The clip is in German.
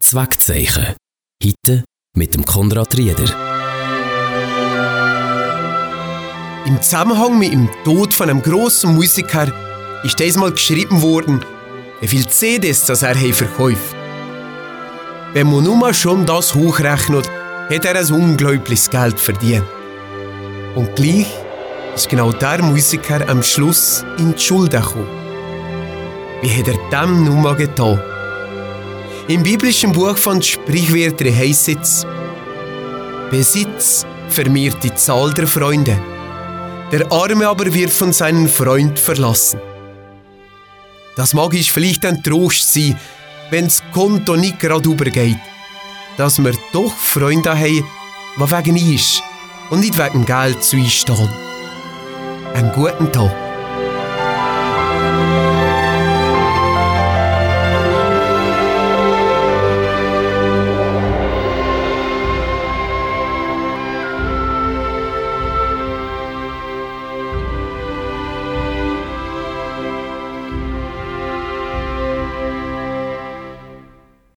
Zweckzeichen. Heute mit dem Konrad Rieder. Im Zusammenhang mit dem Tod von einem grossen Musiker ist diesmal geschrieben worden, wie viele CDs das er verkauft. Wenn man nur schon das hochrechnet, hat er ein unglaubliches Geld verdient. Und gleich ist genau der Musiker am Schluss in die Schulden gekommen. Wie hat er dem nur getan? Im biblischen Buch von Sprichwörtern heisst es: Besitz vermehrt die Zahl der Freunde, der Arme aber wird von seinem Freund verlassen. Das mag ist vielleicht ein Trost sein, wenn das Konto nicht gerade übergeht, dass wir doch Freunde haben, die wegen uns und nicht wegen Geld zu uns stehen. Einen guten Tag.